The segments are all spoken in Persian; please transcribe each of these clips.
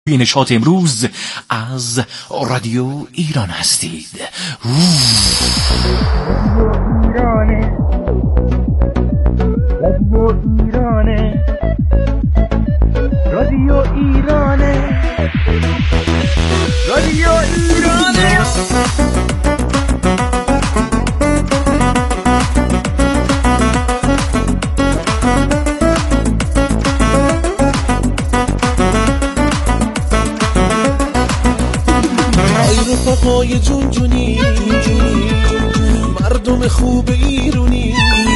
نشاط امروز از رادیو ایران هستید. ایرانه رادیو ایرانه رادیو ایرانه رفقای جونجونی مردم خوب ایرونی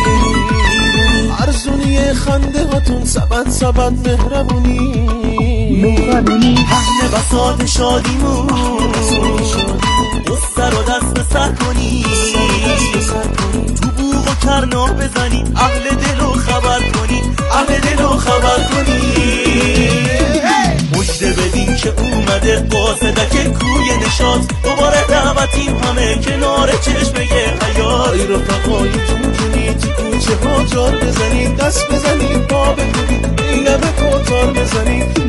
ارزونی خنده هاتون سبن مهربونی پهن بساط شادیمون دست رو دست به سر کنی تو بوق و کرنا بزنی اهل دلو خبر کنی مجده بدین که اومده قاصدک کوی نشاط دوباره دعوتیم همه کنار چشمه حیات ای رفقای جونجونی تو کوچه ها جار بزنید دست بزنید پا بکنید این لبه کنتار بزنید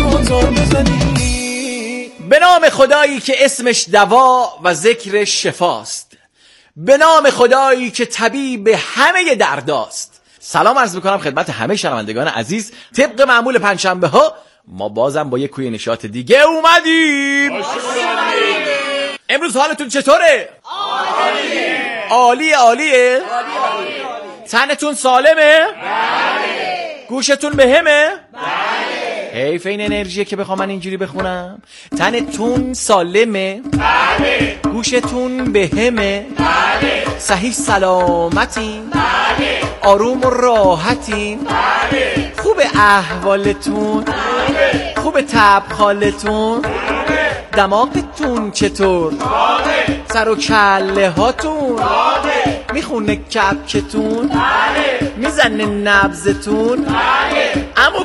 به نام خدایی که اسمش دوا و ذکر شفاست، به نام خدایی که طبیب همه درداست. سلام عرض میکنم خدمت همه شنوندگان عزیز. طبق معمول پنجشنبه ها ما بازم با یک کوی نشاط دیگه اومدیم. امروز حالتون چطوره؟ عالیه؟ تنتون سالمه؟ گوشتون بهمه؟ حیف این انرژیه که بخوام من اینجوری بخونم. تنتون سالمه؟ گوشتون بهمه؟ صحیح سلامتین؟ آروم و راحتین؟ خوب احوالتون؟ خوب تبخالتون؟ دماغتون چطور؟ سر و کله هاتون؟ میخونه کپکتون؟ میزنه نبضتون؟ امو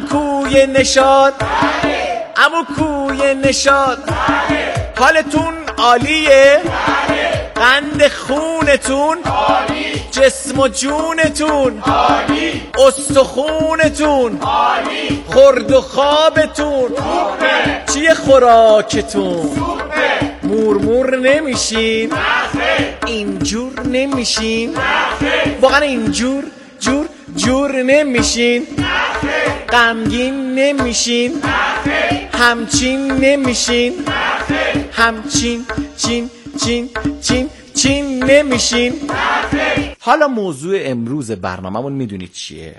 کوی نشاط حالتون عالیه؟ قند خونتون؟ جسم و جونتون؟ استخونتون؟ خورد و خوابتون؟ چیه خوراکتون؟ مورمور نمیشین؟ اینجور نمیشین؟ واقعا اینجور جور نمیشین؟ غمگین نمیشین؟ همچین نمیشین؟ همچین چین نمیشین؟ حالا موضوع امروز برنامه‌مون میدونید چیه؟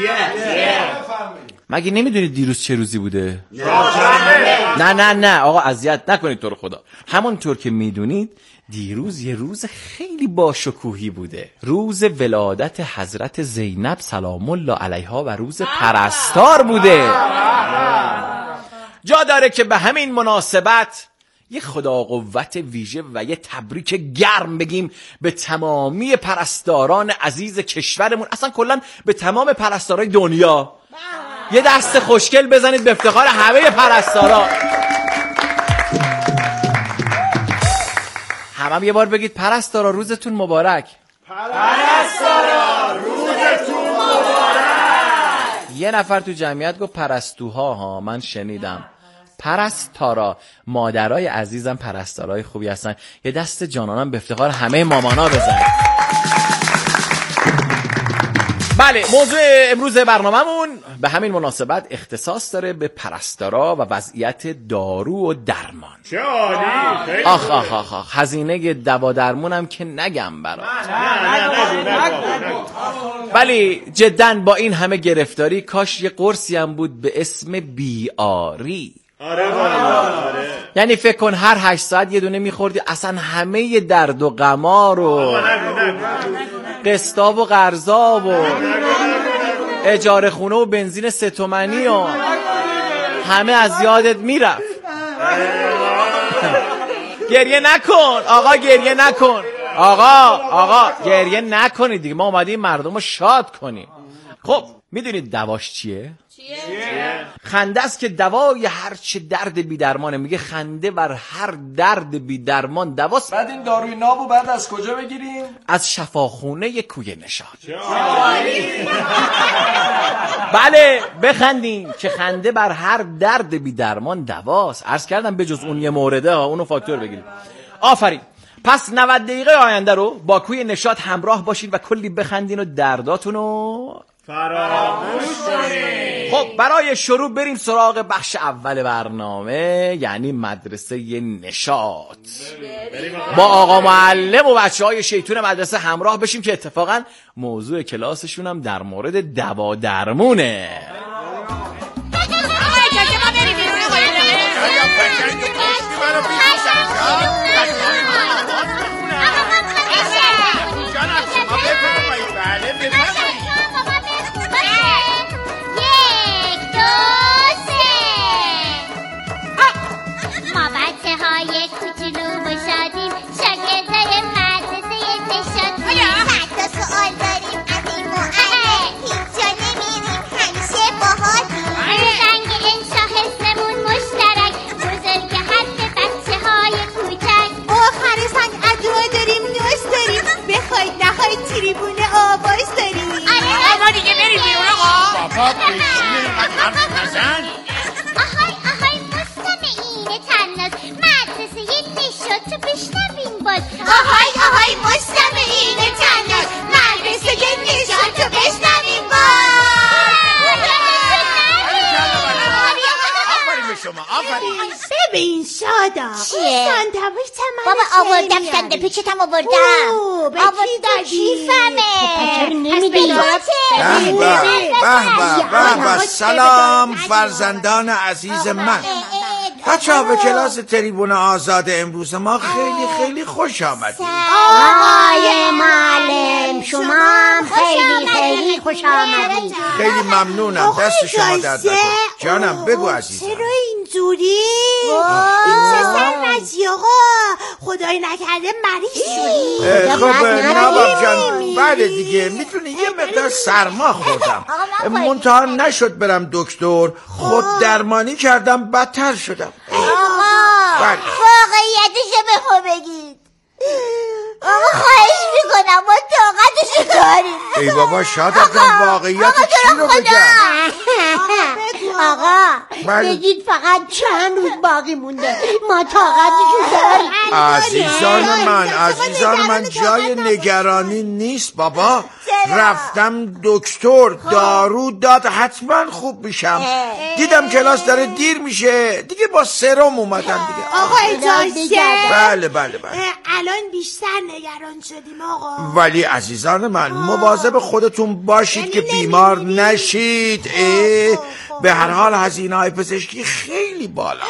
مگه نمیدونید دیروز چه روزی بوده؟ نه آقا اذیت نکنید تو رو خدا. همونطور که میدونید دیروز یه روز خیلی باشکوهی بوده، روز ولادت حضرت زینب سلام الله علیها و روز پرستار بوده. جا داره که به همین مناسبت یه خدا قوت ویژه و یه تبریک گرم بگیم به تمامی پرستاران عزیز کشورمون، اصلا کلن به تمام پرستارای دنیا. یه دست خوشگل بزنید به افتخار همه پرستارا. همه یه بار بگید پرستارا روزتون مبارک. پرستارا روزتون مبارک. یه نفر تو جمعیت گفت پرستوها ها، من شنیدم. پرستارا، مادرای عزیزم پرستارای خوبی هستن. یه دست جانانم به افتخار همه مامانا بزنید. بله، موضوع امروز برنامه‌مون به همین مناسبت اختصاص داره به پرستارا و وضعیت دارو و درمان. چه عالی. آخ هزینه دوا درمونم که نگم برات. ولی جداً با این همه گرفتاری کاش یه قرصی هم بود به اسم بیاری. آره. یعنی فکر کن هر 8 ساعت یه دونه میخوردی اصلا همه درد و غما رو، قسطا و قرضا و اجاره خونه و بنزین 3 تومانی و همه از یادت میرفت. گریه نکن آقا، گریه نکن آقا، گریه نکنید دیگه. ما اومدیم مردم رو شاد کنیم. خب میدونید دواش چیه؟ خنده است که دوای هر چه درد بی درمانه. میگه خنده بر هر درد بی درمان دواست. بعد این داروی نابو بعد از کجا بگیریم؟ از شفاخونه کوی نشاط. بله بخندین که خنده بر هر درد بی درمان دواست. عرض کردم به جز اون یه مورده اونو فاکتور بگیرید. آفرین. پس 90 دقیقه آینده رو با کوی نشاط همراه باشین و کلی بخندین و درداتونو فراموش کنید. خب برای شروع بریم سراغ بخش اول برنامه، یعنی مدرسه نشاط. با آقا معلم و بچه‌های شیطون مدرسه همراه بشیم که اتفاقا موضوع کلاسشون هم در مورد دوا درمونه. ببین شادا چیه؟ ساندویچ من بابا آوردم ساندویچتم آوردم. به کی دادی؟ چرا نمیدی؟ به سلام فرزندان عزیز من. بچه‌ها به کلاس تریبون آزاد امروز ما خیلی خیلی خوش آمدید. آقای معلم شما هم خیلی خیلی خوش آمدید. خیلی ممنونم، دست شما درد نکنه. جانم بگو عزیزم. چرا اینجوری؟ این چه سرمزی آقا؟ خدای نکرده مریض شدی؟ خب نواب جان بله دیگه میتونی یه مقدار سرما خوردم، منتها نشد برم دکتر، خود درمانی کردم بدتر شدم. آقا واقعیتشو به ما بگید. آقا خواهش میکنم ما طاقتشو داریم. ای بابا شاداب جان واقعیت چی رو بگم؟ آقا بگید فقط چند روز باقی مونده ما طاقتشو داریم. عزیزان من جای نگرانی نیست بابا. رفتم دکتر دارو داد حتما خوب میشم. دیدم کلاس داره دیر میشه دیگه با سرم اومدم دیگه. آقا اجازه؟ بله الان بیشتر نگران شدیم آقا. ولی عزیزان من مواظب خودتون باشید که بیمار نشید. به هر حال هزینه‌های پزشکی خیلی بالا.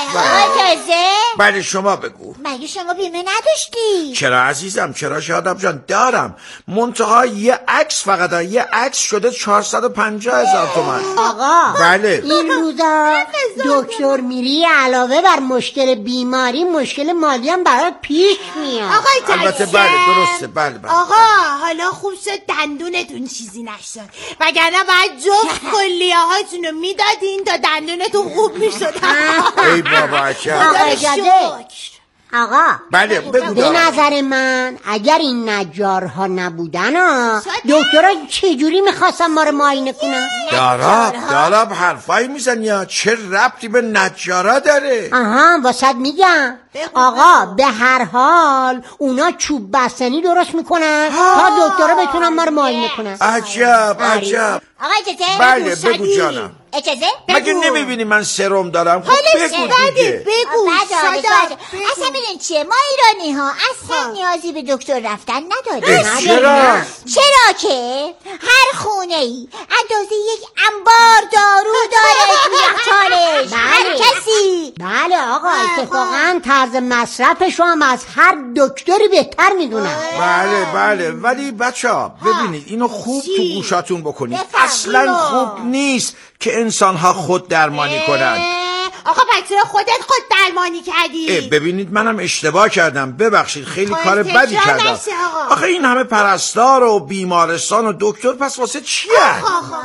بله شما بگو. مگه شما بیمه نداشتی؟ چرا عزیزم چرا شاداب جان دارم، منتها یه عکس فقط یه عکس شده 450,000 تومان. آقا بله این روزا دکتر میری علاوه بر مشکل بیماری مشکل مالی هم برات پیش میاد. آقا البته بله درسته بله. آقا حالا خوب شد دندونتون چیزی نشد، وگرنه باید جفت کلیه هاتونو میدادین تا دندونتون خوب میشد. ای بابا آقا اجازه. آقا بله بگو. به نظر من اگر این نجارها نبودن دکترها چجوری میخواستن ما رو معاینه کنن؟ داراب حرفایی میزن یا چه ربطی به نجارا داره؟ واسه میگم آقا به هر حال اونا چوب بستنی درست میکنن تا دکترها بتونن ما رو معاینه کنن. عجب آقا اجازه؟ بله بگو جانم. اجازه؟ مگه نمیبینی من سرم دارم؟ خب بگو دیگه. بگو اصلا ببین چیه ما ایرانی ها اصلا نیازی به دکتر رفتن نداریم. چرا که هر خونه ای اندازه یک انبار دارو داره توی یخچالش. هر کسی. بله آقا اتفاقا طرز مصرفش هم از هر دکتری بهتر میدونن. بله ولی بچه‌ها ببینید اینو خوب تو گوشاتون بکنید. اصلا خوب نیست که انسان‌ها خود درمانی کنن. آقا بچه خودت خود درمانی کردی. ببینید منم اشتباه کردم ببخشید خیلی کار بدی کردم. آخه این همه پرستار و بیمارستان و دکتر پس واسه چیه؟ آقا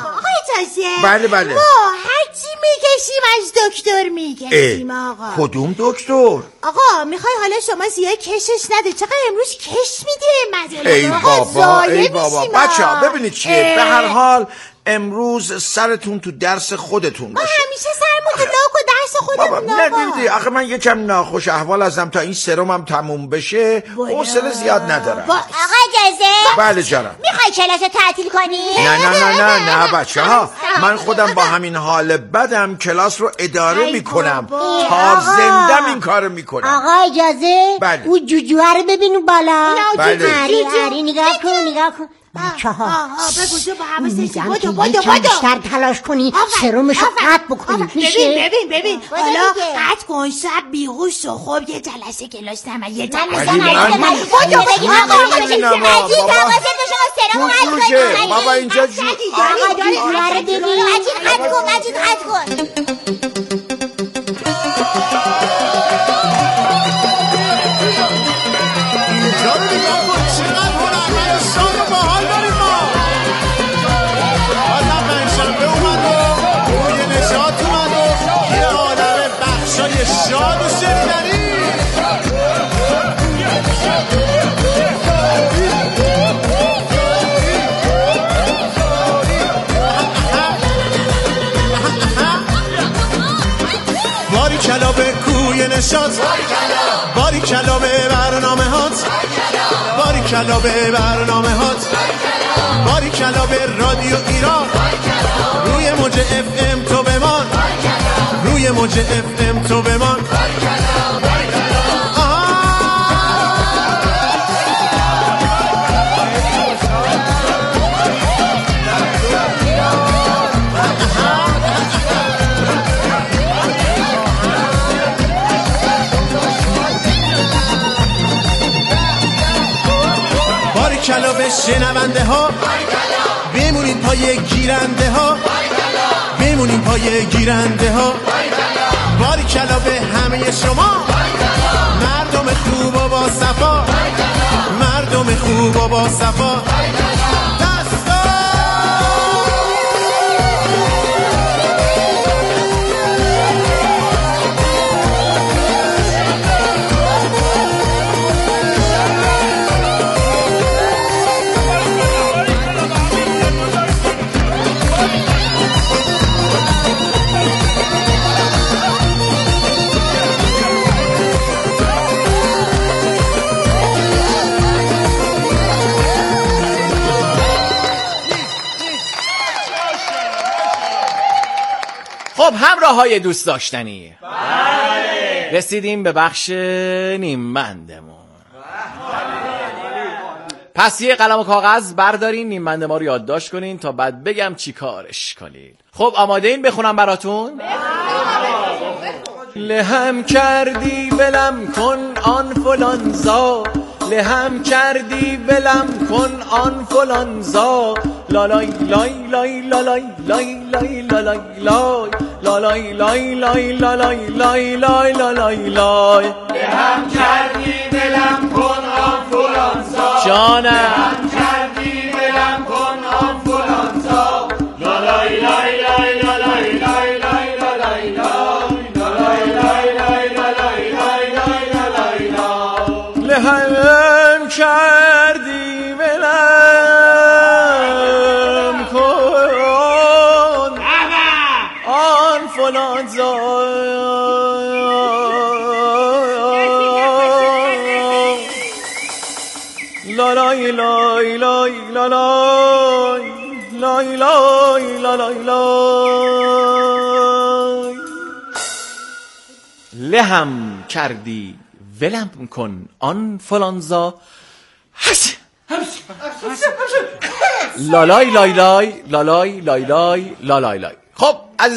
تازه بله بله. ما هرچی میکشیم از دکتر میکشیم آقا. کدوم دکتر؟ آقا میخوای حالا شما زیاد کشش نده، چقدر امروز کش میده ای بابا ای بابا. بچه ها ببینید چیه، به هر حال امروز سرتون تو درس خودتون باشه. ما همیشه سرمون تو لاک و درس خودمون. بابا نه آخه من یکم ناخوش احوال ازم تا این سرمم تموم بشه، حوصله زیاد ندارم. آقا اجازه؟ بله جانم. میخوای کلاس رو تعطیل کنی؟ نه بچه ها، من خودم با همین حال بدم کلاس رو اداره میکنم، تا زندم این کار میکنم. آقا اجازه؟ بله. او جوجوه رو ببینو بالا. بله. آری نگاه کن بچه ها بگو با حواسش. میگم که یکم بیشتر تلاش کنی سرمشو قطع بکنی. ببین حالا قطع کن، شب بیهوش و خب یه جلسه کلاس نمه یه جلسه بابا اینجا مجید قطع کن. شاد و شنیدنی باری کلا به کوی نشاط، باری کلا به برنامه هات، باری کلا به برنامه هات، باری کلا به رادیو ایران، روی موج اف ام تو بمان، روی موج اف ام تو بمان. باریکلا به شنونده ها، بمونید پای گیرنده ها، بمونید پای گیرنده ها. باریکلا به همه شما مردم خوب و با صفا، مردم خوب و با صفا. خب همراهای دوست داشتنی، رسیدیم به بخش نیمبندمون. پس یه قلم و کاغذ بردارین، نیمبند ما رو یادداشت کنین تا بعد بگم چی کارش کنین. خب آماده این بخونم براتون؟ لهم کردی ولم کن آن فلانزا، لهم کردی ولم کن آن فلانزا، لالای لای لای لالای لای لای لالای لای لالای لای لای لالای لای لای لالای لای. لهم کردی ولم کن آن فلانزا، جانم لهم کردی ولم کن آن فلانزا، لالای لای لای لالای لای لای لالای لهم کردی ولم کن آن فلانزا، لالای لای لای لالای لای لای لالای لای. لهم کردی ولم کن آن فلانزا، لالای لای لای لالای لای لای لالای لای. خب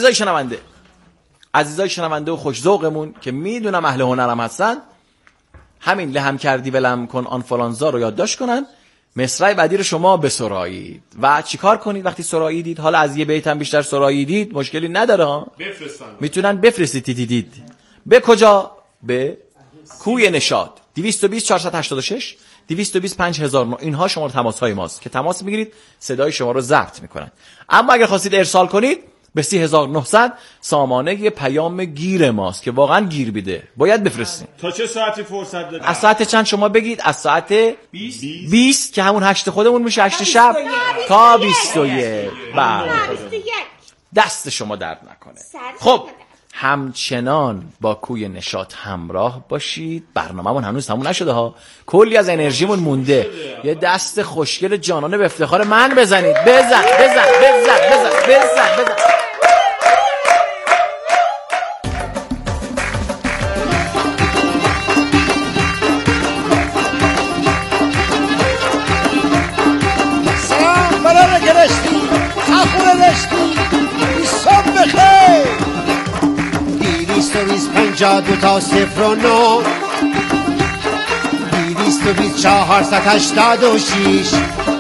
عزیزای شنونده و خوش ذوقمون که میدونم اهل هنرم هستن، همین لهم کردی ولم کن آن فلانزا رو یادداشت کنن، مصرع بعدی رو شما بسرایید و چیکار کنید وقتی سراییدید؟ حالا از یه بیت هم بیشتر سراییدید مشکلی نداره ها، میتونن بفرستید. به کجا؟ به کوی نشاط 220 486 225,009 اینها شماره تماس‌های ماست که تماس میگیرید، صدای شما رو ضبط میکنن. اما اگر خواستید ارسال کنید به 30900 سامانه پیام گیر ماست که واقعا گیر بیده، باید بفرستین. تا چه ساعتی فرصت دارید؟ از ساعت چند شما بگید؟ از ساعت 20 که همون 8 خودمون میشه، 8 شب تا 21. بله، دست شما درد نکنه. خب همچنان با کوی نشاط همراه باشید. برنامه‌مون هنوز تموم نشده ها، کلی از انرژیمون مونده. یه دست خوشگل جانانه به افتخار من بزنید. بزن بزن بزن بزن بزن بزن. سلام برای گرشتی تخور رشتی صبح بخیر 252 تا 09 22486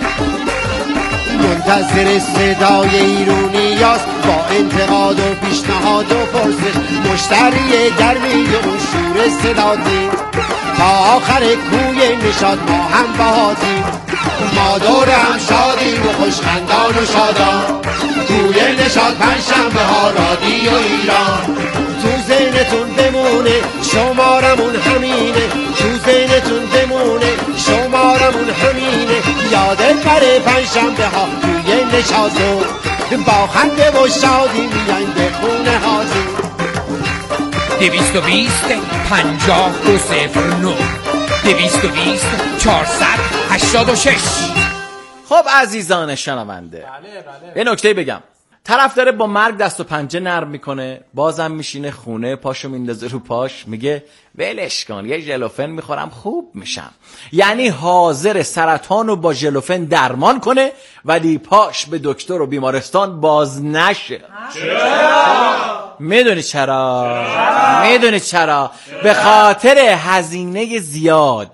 منتظر صدای ایرونیاست با انتقاد و پیشنهاد و پرسش مشتری گرمی و شور صداتی تا آخر کوی نشاط ما هم باهاتیم ما دور هم شادیم و خوشخندان و شادان کوی نشاط پنجشنبه ها رادیو ایران تو ذهنتون بمونه شمارمون همینه تو ذهنتون بمونه شمارمون همینه یادت بره پنجشنبه ها توی نشاطو با خنده و شادی میایم به خونه هاتون 220 5209 220 486. خب عزیزان شنونده، یه نکته بگم. طرف داره با مرگ دست و پنجه نرم میکنه، بازم میشینه خونه، پاشو میندازه رو پاش، میگه ولش کن یه ژلوفن میخورم خوب میشم. یعنی حاضر سرطان رو با ژلوفن درمان کنه ولی پاش به دکتر و بیمارستان باز نشه. میدونی چرا؟ میدونی چرا؟ به خاطر هزینه زیاد.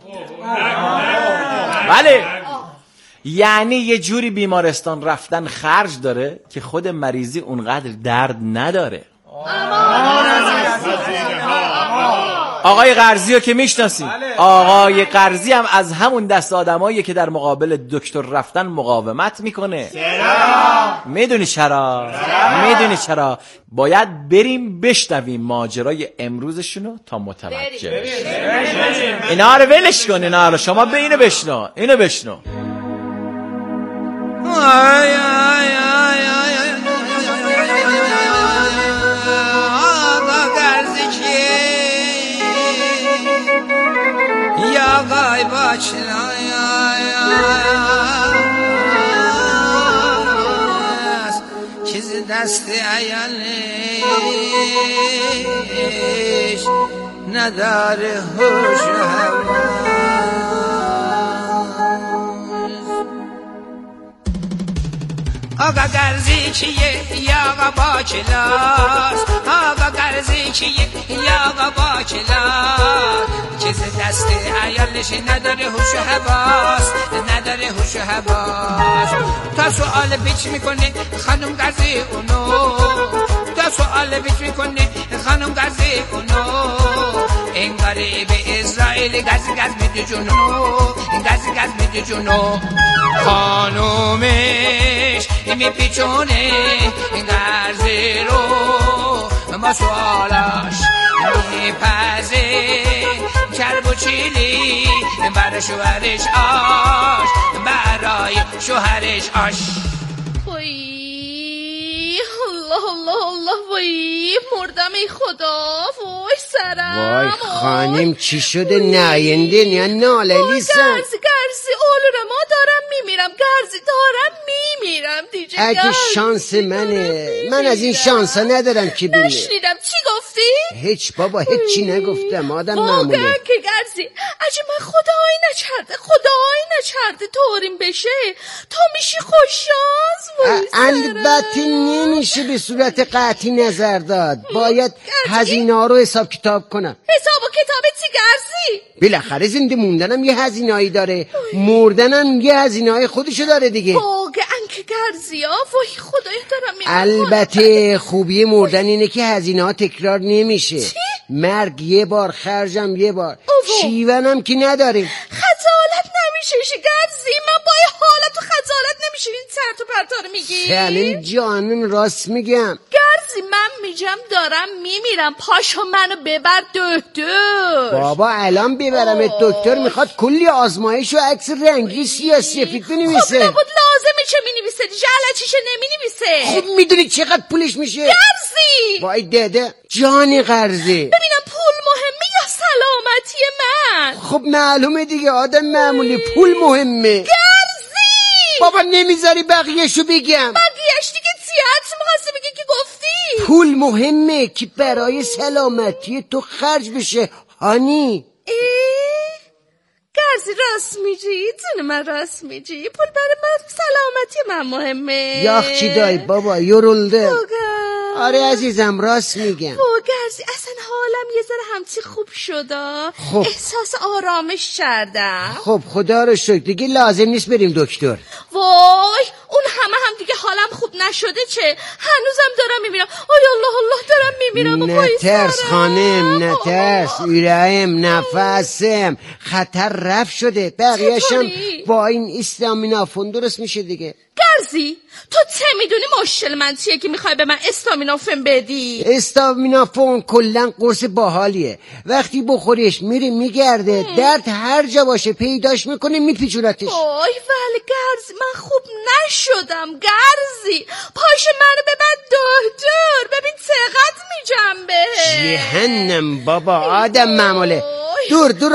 بله، یعنی یه جوری بیمارستان رفتن خرج داره که خود مریضی اونقدر درد نداره. آقای قرضی رو که میشناسیم، آقای قرضی هم از همون دست آدماییه که در مقابل دکتر رفتن مقاومت میکنه. میدونی چرا؟ میدونی چرا؟ باید بریم بشنویم ماجرای امروزشونو تا متوجه بشیم. اینا رو ولش کن، اینا رو شما به اینو بشنو، اینو بشنو. Yağay başına Çizi desti ayaliş Nedari hoş Ağa qərzi ki yağa bakılas Ağa qərzi ki yağa bakılas Kezi dəsti əyalləşi nədəri huşu həbas Nədəri huşu həbas Ta sualı biç میکنه خانم قرضی اونو تا سوال بیچ میکنه خانم قرضی اونو این غریب اسرائیل گز میده جونو گز میده جونو خانومش میپیچونه قرضی رو ما سوالاش میپزه کرب و چیلی برای شوهرش آش برای شوهرش آش الله الله الله وای مردم ای خدا وای سرم وای خانم چی شده ناینده نه ناله لیسن گرزی اولوره ما دارم میمیرم گرزی دارم میمیرم دیگه اگه شانس منه من از این شانس ها ندارم که بینه نشنیدم چی گفتی؟ هیچ بابا هیچی نگفتم آدم معموله واقعا که گرزی اگه من خدایی نچرده طوریم بشه تو میشی خوششانس البته نمیشه به صورت قطعی نظر داد باید هزینه ها رو حساب کتاب کنم حساب و کتابت چی گرزی؟ بالاخره زنده موندنم یه هزینه‌ای داره مردنم یه هزینه‌ای خودشو داره دیگه واقعا که گرزی ها وای خدای دارم البته خوبی مردن اینه که هزینه ها تکرار نمیشه مرگ یه بار خرجم یه بار شیونم که نداره خجالت چرت و پرتا رو میگی؟ سلام جانم راست میگم. گرزی من میگم دارم میمیرم، پاشو منو ببر دکتر. بابا الان ببرمت دکتر، میخواد کلی آزمایش و عکس رنگی سیاسفید بنویسه. خب نبود لازمه چه مینویسه؟ جلچیشه نمینویسه. خب میدونی چقدر پولش میشه؟ گرزی وای داده جانی قرضی. ببینم پول مهمه یا سلامتی من؟ خب معلومه دیگه، آدم معمولی پول مهمه. گرزی بابا نمیذاری بقیهشو بگم؟ بقیهش دیگه تیاتر میخواستی بگی که گفتی. پول مهمه که برای سلامتی تو خرج بشه هانی. گرزی راست میگی، جون من راست میگی، پول برای من سلامتی من مهمه. یاخچی دای بابا یورولده. آره عزیزم راست میگم. گرزی اصلا حالم یه ذره همچی خوب شده. خب. احساس آرامش کردم. خب خدا رو شکر دیگه لازم نیست بریم دکتر. وای اون همه هم دیگه حالم خوب نشده چه؟ هنوزم دارم میمیرم. آی الله الله دارم میمیرم. نترس خانم نترس، ایرهم نفسم خطر رفت شده، بقیهشم با این استامینافون درست میشه دیگه. گرزی تو چه میدونی مشکل من چیه که میخوای به من استامینوفن بدی؟ استامینوفن کلا قرص باحالیه، وقتی بخوریش میره میگرده، درد هر جا باشه پیداش میکنه میپیچونتش. وای ولی گرزی من خوب نشدم. گرزی پاشو منو ببر دکتر، ببین چقدر میجنبه. جهنم بابا آدم معموله. دور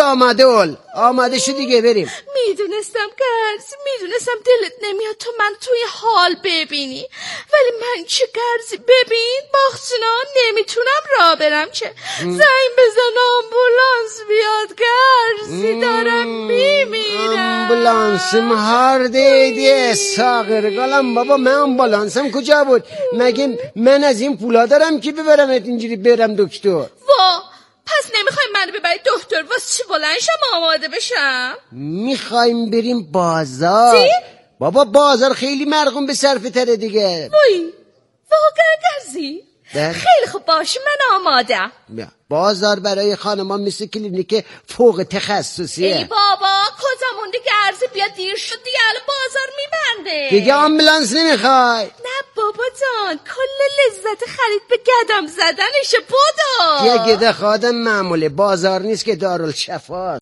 آماده شو دیگه بریم. میدونستم گرزی، میدونستم دلت نمیاد تو من توی حال ببینی، ولی من چه گرزی ببین باختنا نمیتونم راه برم چه. زنگ بزن آمبولانس بیاد گرزی دارم میمیرم. آمبولانسم هر دیده ساغرگالم بابا، من آمبولانسم کجا بود؟ مگه من از این پولا دارم که ببرمت اینجوری برم دکتر؟ وا پس نمیخوایم منو ببری دکتر واسه چی بلنشم آماده بشم؟ میخوایم بریم بازار. چی؟ بابا بازار خیلی مرغوم به صرفه تره دیگه. وای واقعا گرزی؟ خیلی خوب باشه من آمادم. بازار برای خانمان مثل کلینیک فوق تخصصیه. ای بابا کجا موندی گرزی؟ بیا دیر شد دیگه الان بازار میبنده. دیگه آمبولانس نمیخوای؟ نه بابا جان کل لذت خرید به گدم زدنشه. بودو یه گده خادم معموله، بازار نیست که دارالشفاست.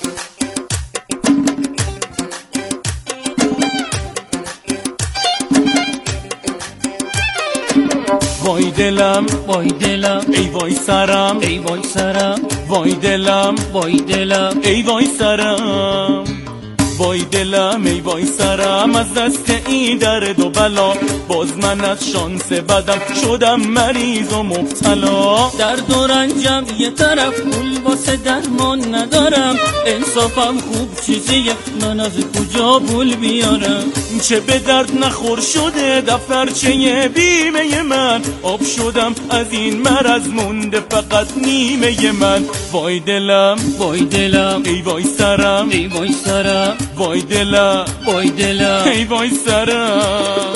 وای دلم وای دلم ای وای سرم ای وای سرم وای دلم وای دلم ای وای سرم وای دلم ای وای سرم از دست این درد و بلا، باز من از شانس بدم شدم مریض و مبتلا. درد و رنجم یه طرف پول واسه درمان ندارم، انصافم خوب چیزیه من از کجا پول بیارم. چه به درد نخور شده دفترچه بیمه من، آب شدم از این مرض مونده فقط نیمه من. وای دلم وای دلم ای وای سرم ای وای سرم وای دلم وای دلم ای وای سرم.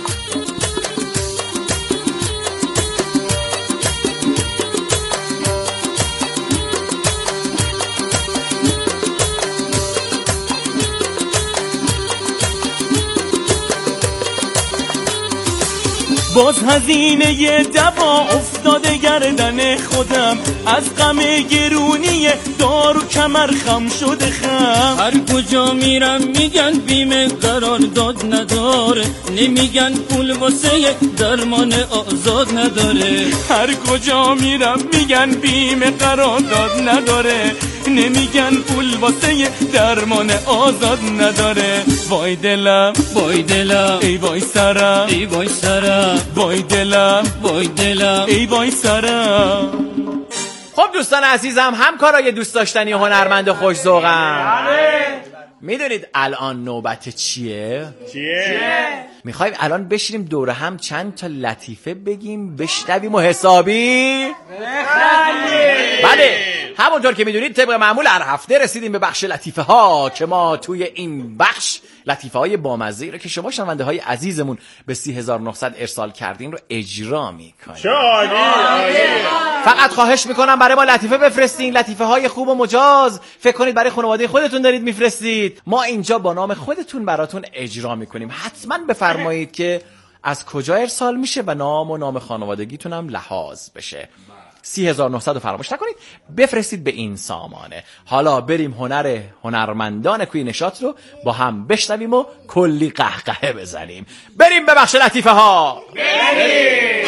باز هزینه دوا افتاده گردن خودم، از غم گرونی دارو کمر خم شده خم. هر کجا میرم میگن بیمه قرارداد نداره، نمیگن پول واسه درمان آزاد نداره. هر کجا میرم میگن بیمه قرارداد نداره، نمیگن پول واسه درمان آزاد نداره. وای دلم وای دلم ای وای سرم ای وای سرم وای دلم وای دلم ای وای سرم. خب دوستان عزیزم، همکارای دوست داشتنی هنرمند و خوش‌ذوقم، میدونید الان نوبت چیه؟ میخوایم الان بشینیم دور هم چند تا لطیفه بگیم بشنویم و حسابی بله همونطور که میدونید طبق معمول هر هفته رسیدیم به بخش لطیفه ها که ما توی این بخش لطیفه های بامزه‌ای رو که شما شنونده های عزیزمون به 30900 ارسال کردین رو اجرا میکنیم. فقط خواهش میکنم برای ما لطیفه بفرستین، لطیفه های خوب و مجاز. فکر کنید برای خانواده خودتون دارید میفرستید، ما اینجا با نام خودتون براتون اجرا میکنیم. حتما بفرمایید که از کجا ارسال میشه و نام خانوادگیتون هم لحاظ بشه. 30900 رو فراموش نکنید، بفرستید به این سامانه. حالا بریم هنرمندان کوی نشاط رو با هم بشنویم و کلی قهقهه بزنیم. بریم به بخش لطیفه ها. بریم.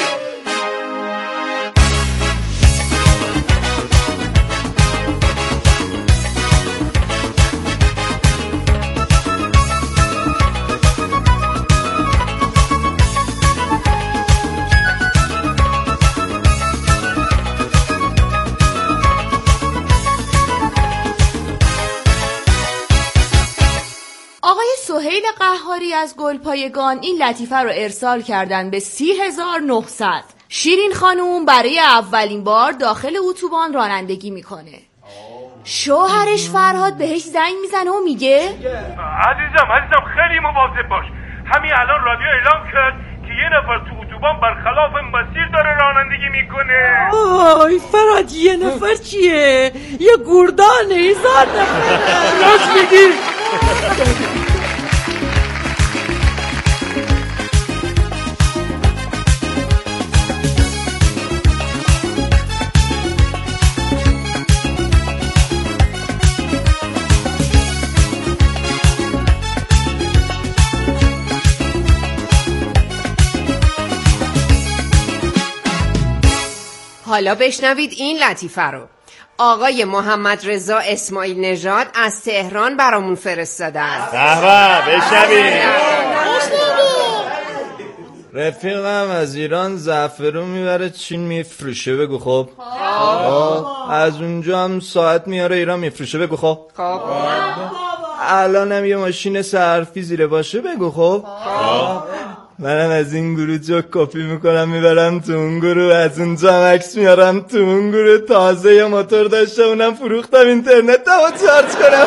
سهیل قهاری از گلپایگان این لطیفه رو ارسال کردن به 30900. شیرین خانوم برای اولین بار داخل اتوبان رانندگی میکنه. شوهرش فرهاد بهش زنگ میزنه و میگه عزیزم خیلی مواظب باش. همین الان رادیو اعلام کرد که یه نفر تو اتوبان برخلاف مسیر داره رانندگی میکنه. آی فرهاد، یه نفر چیه؟ یه گردانه، 1000 نفر. راست میگی. حالا بشنوید این لطیفه رو. آقای محمد رضا اسماعیل نژاد از تهران برامون فرستادن. بشنوید. رفیقم از ایران زعفرون میبره چین میفروشه. بگو خب. از اونجا هم ساعت میاره ایران میفروشه. بگو خب. الانم یه ماشین صرفی زیر باشه. بگو خب. منم از این گروه جوک کپی میکنم میبرم تو اون گروه، از اونجا هم عکس میارم تو اون گروه. تازه یه موتور داشته اونم فروختم اینترنت تا چارج کنم.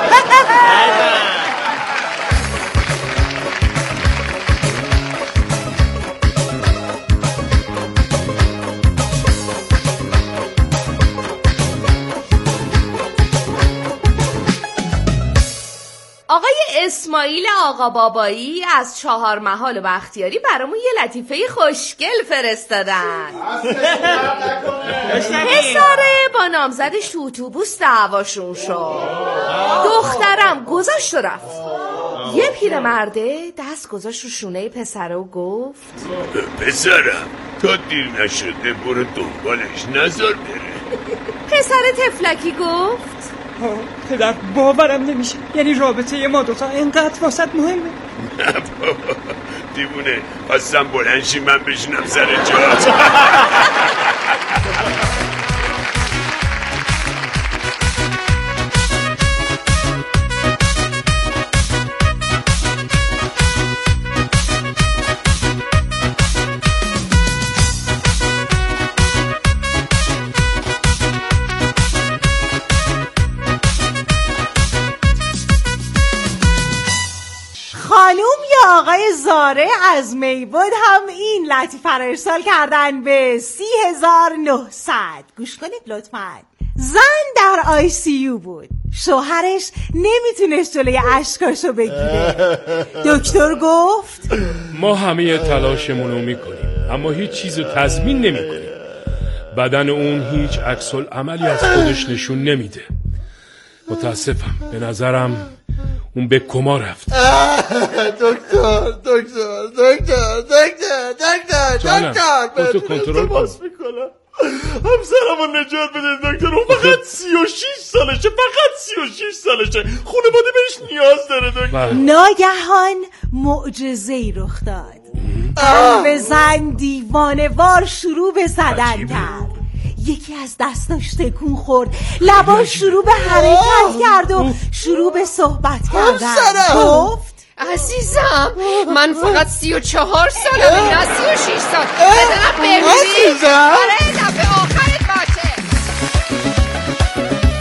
آقای اسماعیل آقا بابایی از چهارمحال و بختیاری برامون یه لطیفه خوشگل فرستادن. پسره با نامزدش تو اتوبوس دعواشون شد. دخترم گذاشت و رفت. یه پیرمرده دست گذاشت رو شونه پسره و گفت پسرم تا دیر نشده برو دنبالش، نذار بره. پسر تفلکی گفت پدر باورم نمیشه، یعنی رابطه ما دوتا اینقدر واسط مهمه؟ نه بابا دیوونه، خواستم بلند شی من بشینم سر جات. خانوم یا آقای زاره از میبود هم این لطیفه رو ارسال کردن به 30900. گوش کنید لطفاً. زن در ICU بود، شوهرش نمیتونست جلوی اشکاشو بگیره. دکتر گفت ما همه تلاشمون رو میکنیم اما هیچ چیزو تضمین نمیکنیم. بدن اون هیچ عکس‌العملی از خودش نشون نمیده. متاسفم، به نظرم اون به کما رفت. دکتر تو کنترل کن. همسرمو نجات بده دکتر. اون فقط 36 سالشه، فقط 36 سالشه. خانواده بهش نیاز داره دکتر. ناگهان معجزه‌ای رخ داد. قلب زن دیوانه‌وار شروع به زدن کرد. یکی از دستاش تکون خورد، لباش شروع به حرکت کرد و شروع به صحبت کردن. گفت عزیزم من فقط 34 سالمه، نه 36 سال. بدنم بمیری برای دفعه آخرت باشه.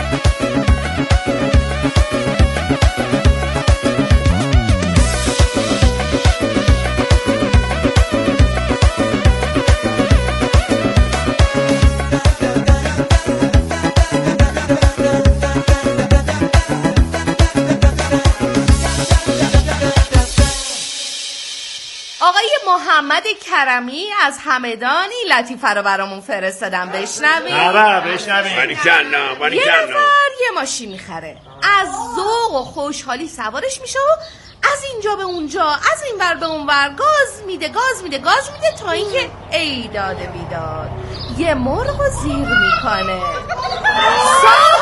محمد کرمی از همدان این لطیفه رو برامون فرستادم. بشنویم. یه نفر یه ماشین میخره، از ذوق و خوشحالی سوارش میشه و از اینجا به اونجا، از این ور به اون ور گاز میده تا اینکه ای داده بیداد یه مرغ رو زیر میکنه.